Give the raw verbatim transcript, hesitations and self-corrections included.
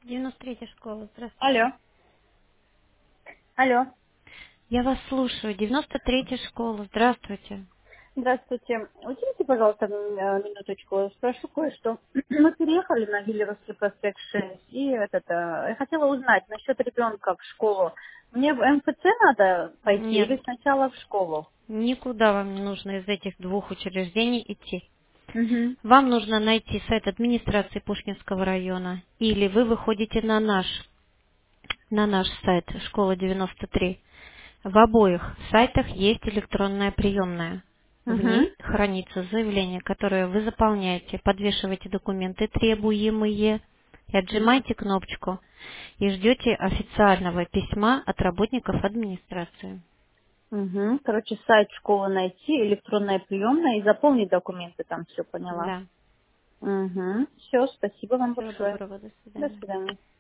девяносто третья школа, Алло, здравствуйте. алло. Я вас слушаю. девяносто третья школа, здравствуйте. Здравствуйте. Уделите, пожалуйста, м, э, минуточку. Спрошу кое-что. Мы переехали на Виллеровский проспект шесть, и этот, э, я хотела узнать насчет ребенка в школу. Мне в эм эф цэ надо пойти Нет, или сначала в школу? никуда вам не нужно из этих двух учреждений идти. Угу. Вам нужно найти сайт администрации Пушкинского района, или вы выходите на наш, на наш сайт школа девяносто три. В обоих сайтах есть электронная приемная. В Угу. ней хранится заявление, которое вы заполняете, подвешиваете документы требуемые и отжимаете кнопочку и ждете официального письма от работников администрации. Угу. Короче, сайт школы найти, электронная приемная и заполнить документы, там все поняла. Да. Угу. Все, спасибо вам Всего большое. доброго, до До свидания. свидания.